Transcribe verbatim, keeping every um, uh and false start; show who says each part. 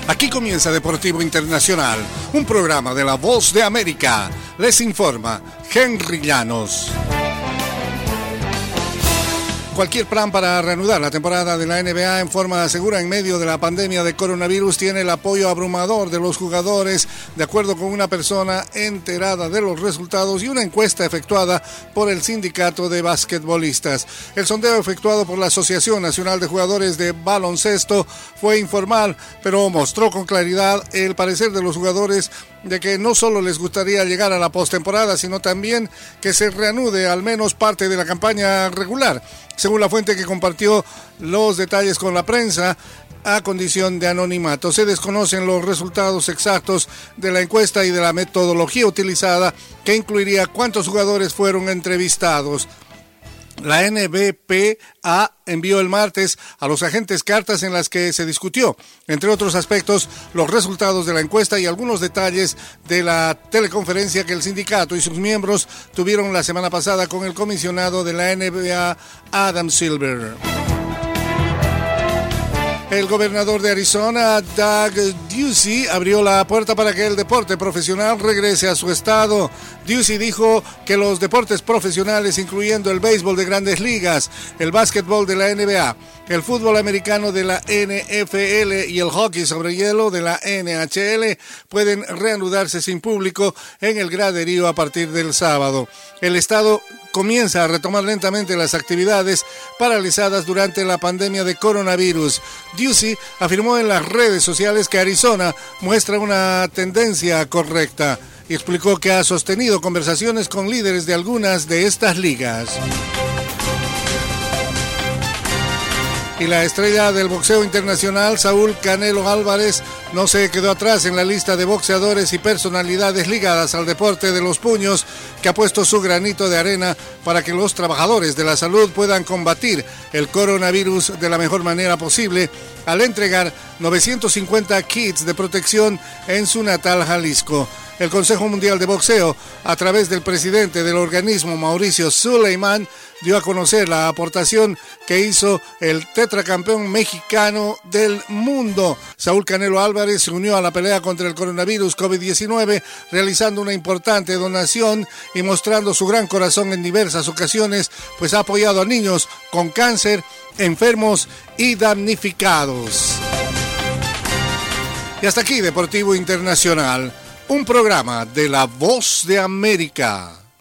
Speaker 1: Aquí comienza Deportivo Internacional, un programa de La Voz de América. Les informa Henry Llanos. Cualquier plan para reanudar la temporada de la N B A en forma segura en medio de la pandemia de coronavirus tiene el apoyo abrumador de los jugadores, de acuerdo con una persona enterada de los resultados y una encuesta efectuada por el sindicato de basquetbolistas. El sondeo efectuado por la Asociación Nacional de Jugadores de Baloncesto fue informal, pero mostró con claridad el parecer de los jugadores de que no solo les gustaría llegar a la postemporada, sino también que se reanude al menos parte de la campaña regular, según la fuente que compartió los detalles con la prensa a condición de anonimato. Se desconocen los resultados exactos de la encuesta y de la metodología utilizada, que incluiría cuántos jugadores fueron entrevistados. La N B P A envió el martes a los agentes cartas en las que se discutió, entre otros aspectos, los resultados de la encuesta y algunos detalles de la teleconferencia que el sindicato y sus miembros tuvieron la semana pasada con el comisionado de la N B A, Adam Silver. El gobernador de Arizona, Doug Ducey, abrió la puerta para que el deporte profesional regrese a su estado. Ducey dijo que los deportes profesionales, incluyendo el béisbol de grandes ligas, el básquetbol de la N B A, el fútbol americano de la N F L y el hockey sobre hielo de la N H L, pueden reanudarse sin público en el graderío a partir del sábado. El estado comienza a retomar lentamente las actividades paralizadas durante la pandemia de coronavirus. Ducey afirmó en las redes sociales que Arizona muestra una tendencia correcta y explicó que ha sostenido conversaciones con líderes de algunas de estas ligas. Y la estrella del boxeo internacional, Saúl Canelo Álvarez, no se quedó atrás en la lista de boxeadores y personalidades ligadas al deporte de los puños, que ha puesto su granito de arena para que los trabajadores de la salud puedan combatir el coronavirus de la mejor manera posible, al entregar novecientos cincuenta kits de protección en su natal Jalisco. El Consejo Mundial de Boxeo, a través del presidente del organismo, Mauricio Suleiman, dio a conocer la aportación que hizo el tetracampeón mexicano del mundo. Saúl Canelo Álvarez se unió a la pelea contra el coronavirus COVID diecinueve, realizando una importante donación y mostrando su gran corazón en diversas ocasiones, pues ha apoyado a niños con cáncer, enfermos y damnificados. Y hasta aquí Deportivo Internacional, un programa de La Voz de América.